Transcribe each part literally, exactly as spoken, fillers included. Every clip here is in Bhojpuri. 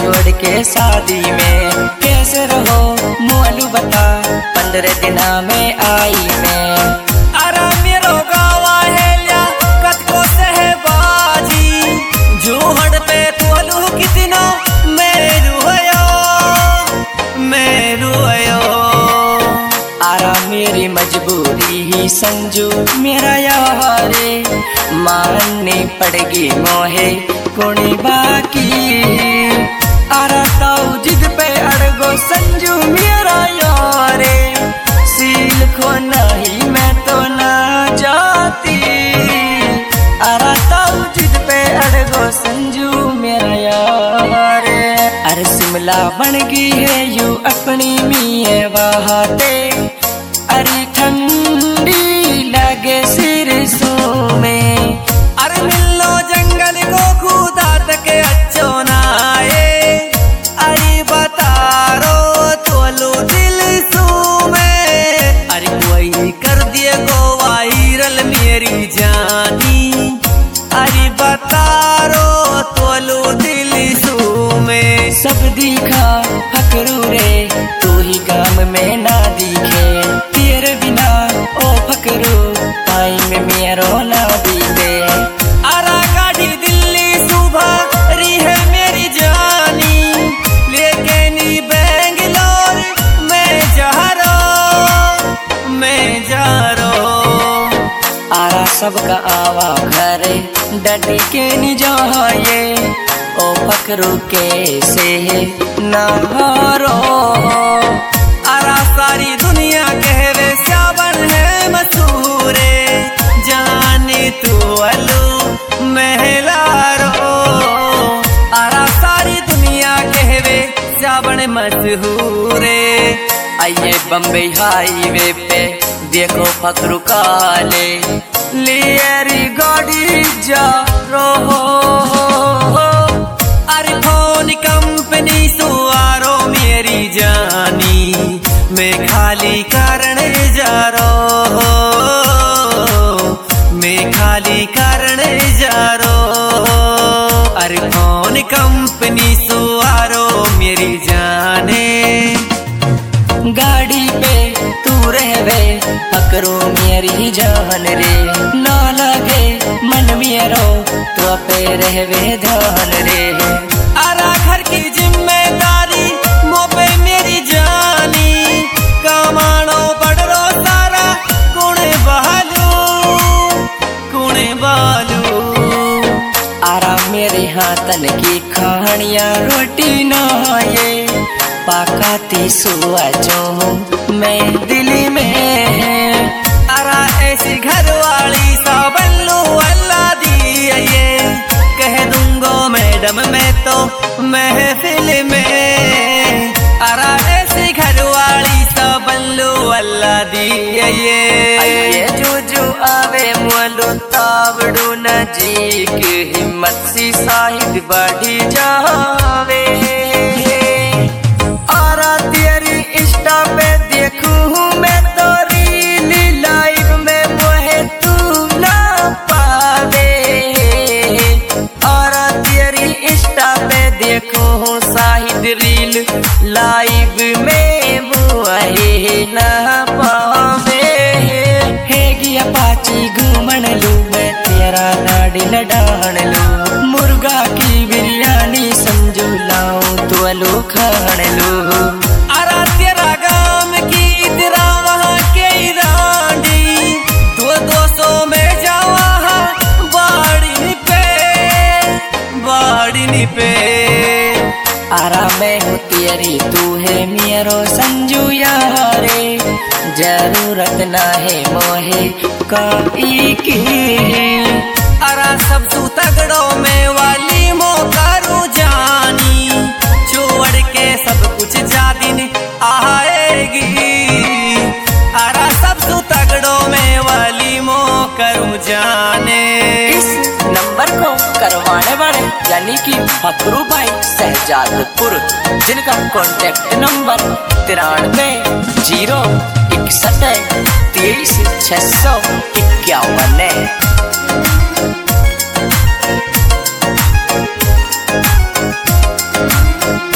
छोड़ के शादी में। कैसे रहो मोलू बता पंद्रह दिना में आई मैं। अरे मेरो गावा है लिया कतको सहबाजी जोहड़ पे तोलू कितना मेरू आयो मेरू आयो। आरा मेरी मजबूरी ही संजू मेरा यारे माननी पड़ेगी मोहे कोनी बाकी। आरा ताऊ जिद पे अड़गो संजू मेरा यारे सील खो नहीं मैं तो ना जाती। आरा ताऊ जिद पे अड़गो संजू मेरा यारे। अरे शिमला बन गई है यू अपनी मिये बहाते। अरे ठंडी लगे सिरसों में। अरे मिलो जंगल को खुदा तक अच्छो ना आए। अरे बता रो तोलो दिल सू में। अरे कोई कर दिए गो वायरल मेरी जानी। अरे बता रो तोलो दिल सू में। सब दिखा फकरू रे तू ही काम में ना दिखे। तेरे बिना ओ फकरू टाइम मेरो ना बीते। आरा गाड़ी दिल्ली सुबह री है मेरी जानी लेके नी बेंगलोर मैं जा रो मैं जा रो। आरा सबका आवा घर डटी के नी जाए ओ फकरू के से ना हारो। आरा सारी दुनिया कहवे श्यावन है मसूरे जाने तू अलू महलारो। आरा सारी दुनिया कहवे श्यावन मशहूरे। आइए बम्बई हाईवे पे देखो फकरू काले लियरी गाड़ी जा रो। अरे फोन कंपनी सुआरो मेरी जानी मैं खाली कारण जा रो मैं खाली कारण जा रो। अरे फोन कंपनी सुआरो मेरी जाने। गाड़ी पे तू रहवे फकरू मेरी जान रे। ना लगे मन मेरो तो पे रहवे ध्यान रे। आरा घर की जिम्मेदारी मो पे मेरी जानी। कमानो पड़रो सारा कुणे बहालू कुणे बालू। आरा मेरे हाथन की कहानियाँ रोटी ना ये पाकाती सुआ जो मैं दिल्ली में। आरा ऐसी घर वाली साबल्लू अल्लाह दी ये कह दूंगो मैडम मैं तो महफिल में। आरा ऐसी घर वाली साबल्लू अल्लाह दी ये जो जो आवे मोलू तावड़ू नजीक हिम्मत सी साहिद बढ़ी जावे। आरा तेरी इंस्टा पे देखूं मैं तो रील लाइव में मोहे तू ना पावे। आरा तेरी इंस्टा पे देखूं साहिद रील लाइव में मोहे ना पावे। है गया पाची घूमन लू मैं तेरा नाड़ी लडान लू। मुर्गा की बिरयानी समझू लाऊं तो लो खान लू। आरा तेरा गाम की इतरा वहाँ के रांडी दो दो सौ में जावा बाड़ी पे बाड़ी पे। आरा मैं हूँ तेरी तू है मेरो संजू यारे। जरूरत ना है मोहे काई की। आरा सब सू तगड़ो में वाली मो करू जानी छोड़ के सब कुछ जा दिन आएगी। आरा सब सू तगड़ो में वाली मो करू जाने। इस नंबर को करवाने वाले यानी कि फकरू भाई शहजादपुर जिनका कॉन्टेक्ट नंबर तिरानवे जीरो इकसठ तेईस छह सौ इक्यावन है।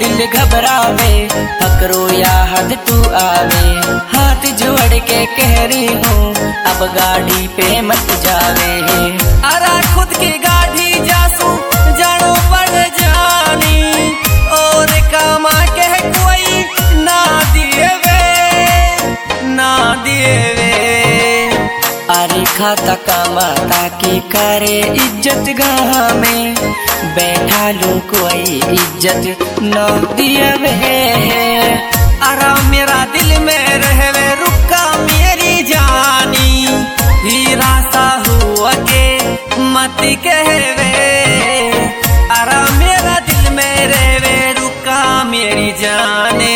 दिल घबरावे फकरो याद तू आवे। हाथ जोड़ के कह रही हूँ अब गाड़ी पे मत जावे। अरा खुद की गाड़ी जासू जानो पड़ जानी और कामा के कोई ना दिए वे ना दिए वे। अरे खाता कामाता की करे इज्जत गाह में बैठा लो कोई इज्जत न दिए वे। अरा मेरा दिल में रहवे रुका मेरी जानी हीरा सा हुआ के मत कहवे। अरा मेरा दिल में रहवे रुका मेरी जाने।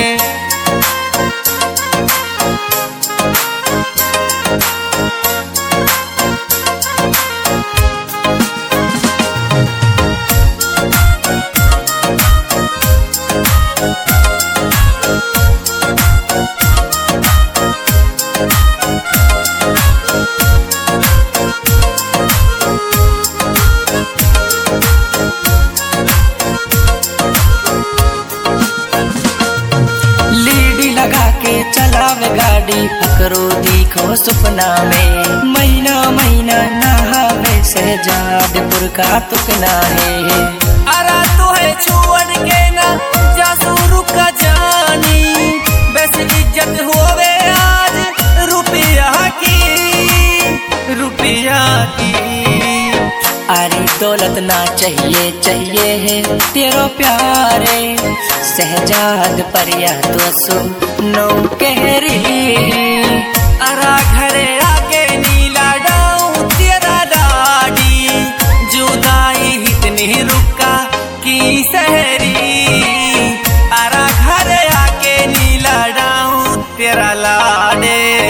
चलावे गाड़ी फकरो दिखो सपना में। महीना महीना नहावे शहजादपुर का तुकना है। अरा तू है छोड़ के ना जासू रुका जानी बस इज्जत होवे आज रुपया की रुपया की। अरे दौलत ना चाहिए चाहिए है तेरो प्यारे शहजाद परिया तो सु नो कह रही। अरा घरे आके नीला डाऊं तेरा डाडी जुदाई इतनी रुका की सहरी। अरा घरे आके नीला डाऊं तेरा लाडे।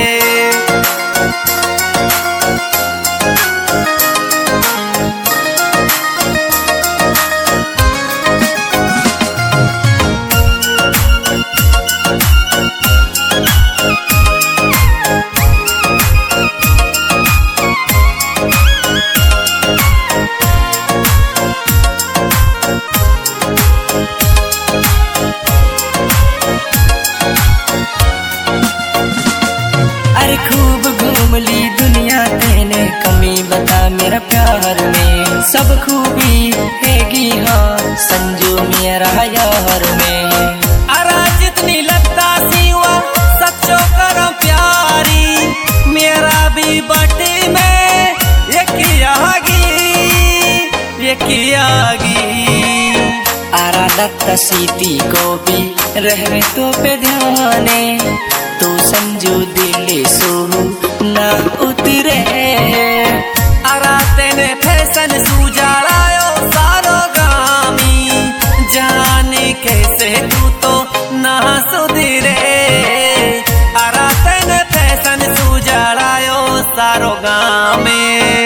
खूब घूम ली दुनिया तेने कमी बता मेरा प्यार में। सब खूबी हैगी हाँ संजू मेरा यार में। अरा जितनी लगता सीवा सच्चो करो प्यारी मेरा भी बाटी में एक आगी एक आगी। अरा लगता सीती को भी रहवे तो पे ध्याने तू संजू दिल सो ना उतरे। अरा तेने फैशन सुजाड़ायो सारो गामी जाने कैसे तू तो ना सुधरे। अरा तेने फैशन सुजाड़ायो सारो गामी।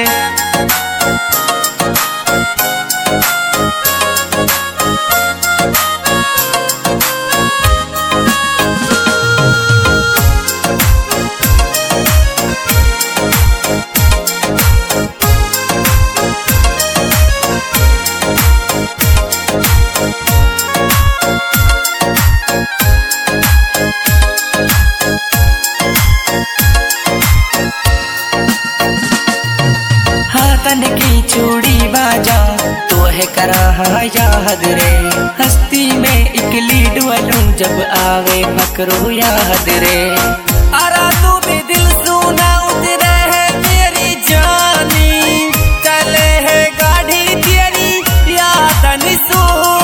हाथन की चूड़ी बाजा तो है करा याद रे। हस्ती में एक लीड वालू जब आवे फकरो याद रे। अरा तू भी दिल सुना उतरे है मेरी जानी चले है गाड़ी तेरी यादन सो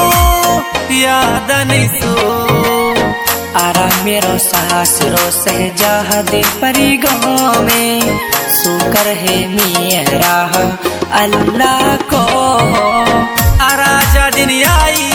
यादन सो। आरा मेरो सास रो सहजाद परी गाँव में सुकर है मेरा अल्लाह को। अरा जा दिन आई